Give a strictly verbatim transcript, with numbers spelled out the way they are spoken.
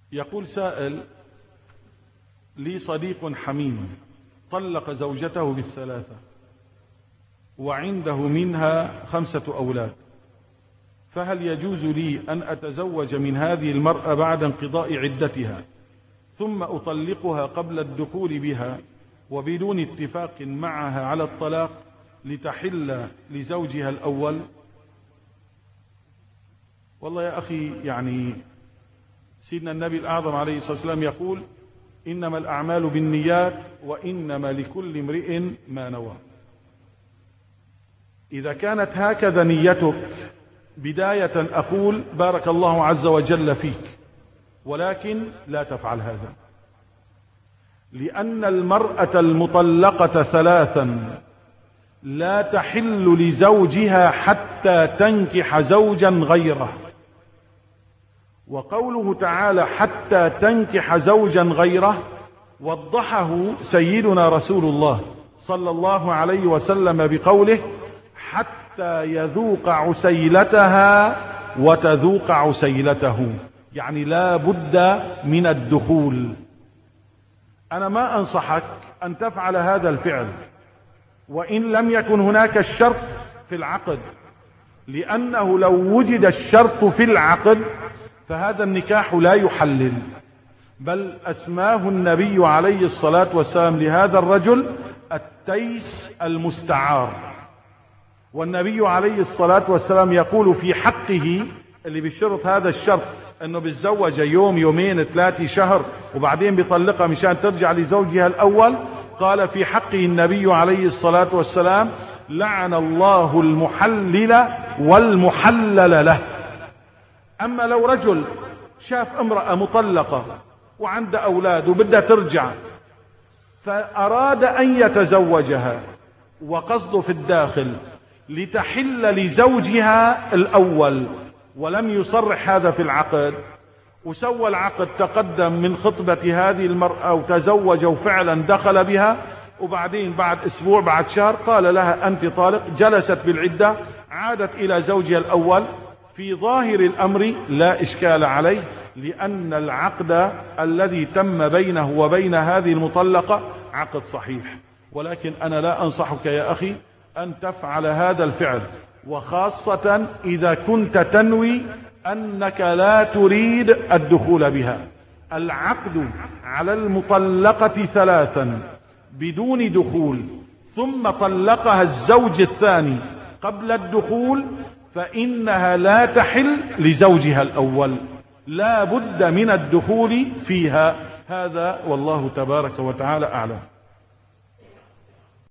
يقول سائل: لي صديق حميم طلق زوجته بالثلاثة وعنده منها خمسة أولاد، فهل يجوز لي أن أتزوج من هذه المرأة بعد انقضاء عدتها ثم أطلقها قبل الدخول بها وبدون اتفاق معها على الطلاق لتحل لزوجها الأول؟ والله يا أخي، يعني سيدنا النبي الأعظم عليه الصلاة والسلام يقول: إنما الأعمال بالنيات وإنما لكل امرئ ما نوى. إذا كانت هكذا نيتك بداية أقول بارك الله عز وجل فيك، ولكن لا تفعل هذا، لأن المرأة المطلقة ثلاثا لا تحل لزوجها حتى تنكح زوجا غيره. وقوله تعالى حتى تنكح زوجا غيره وضحه سيدنا رسول الله صلى الله عليه وسلم بقوله: حتى يذوق عسيلتها وتذوق عسيلته، يعني لا بد من الدخول. أنا ما أنصحك أن تفعل هذا الفعل وإن لم يكن هناك الشرط في العقد، لأنه لو وجد الشرط في العقد فهذا النكاح لا يحلل، بل أسماه النبي عليه الصلاة والسلام لهذا الرجل التيس المستعار. والنبي عليه الصلاة والسلام يقول في حقه اللي بيشرط هذا الشرط انه بيتزوج يوم يومين ثلاثة شهر وبعدين بيطلقها مشان ترجع لزوجها الاول، قال في حقه النبي عليه الصلاة والسلام: لعن الله المحلل والمحلل له. اما لو رجل شاف امرأة مطلقة وعندها اولاد وبدها ترجع فاراد ان يتزوجها وقصده في الداخل لتحل لزوجها الاول ولم يصرح هذا في العقد، وسوى العقد، تقدم من خطبة هذه المرأة وتزوج وفعلا دخل بها، وبعدين بعد اسبوع بعد شهر قال لها انت طالق، جلست بالعدة، عادت الى زوجها الاول، في ظاهر الامر لا اشكال عليه، لان العقد الذي تم بينه وبين هذه المطلقة عقد صحيح. ولكن انا لا انصحك يا اخي ان تفعل هذا الفعل، وخاصة اذا كنت تنوي انك لا تريد الدخول بها. العقد على المطلقة ثلاثا بدون دخول ثم طلقها الزوج الثاني قبل الدخول فإنها لا تحل لزوجها الأول، لا بد من الدخول فيها. هذا والله تبارك وتعالى أعلم.